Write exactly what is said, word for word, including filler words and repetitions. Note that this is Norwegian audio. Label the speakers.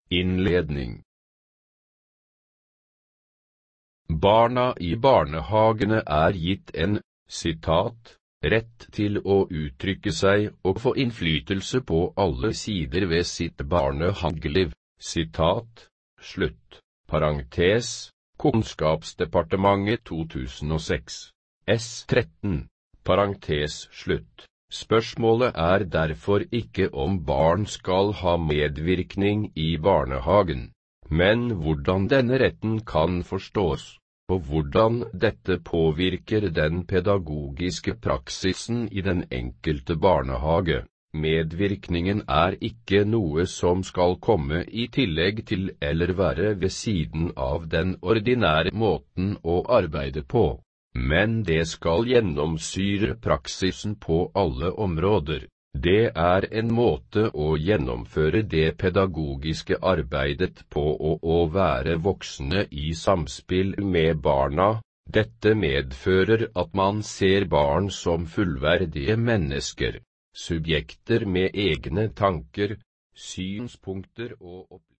Speaker 1: Innledning. Barna i barnehagene er gitt en, sitat, rett til å uttrykke seg og få innflytelse på alle sider ved sitt barnehageliv, sitat, slutt, parentes, Kunnskapsdepartementet to tusen og seks, S tretten, parentes slutt. Spørsmålet er derfor ikke om barn skal ha medvirkning i barnehagen, men hvordan denne retten kan forstås, og hvordan dette påvirker den pedagogiske praksisen i den enkelte barnehage. Medvirkningen er ikke noe som skal komme i tillegg til eller være ved siden av den ordinære måten å arbeide på, men det skal gjennomsyre praksisen på alle områder. Det er en måte å gjennomføre det pedagogiske arbeidet på og å være voksne i samspill med barna. Dette medfører at man ser barn som fullverdige mennesker, subjekter med egne tanker, synspunkter og opplevelser.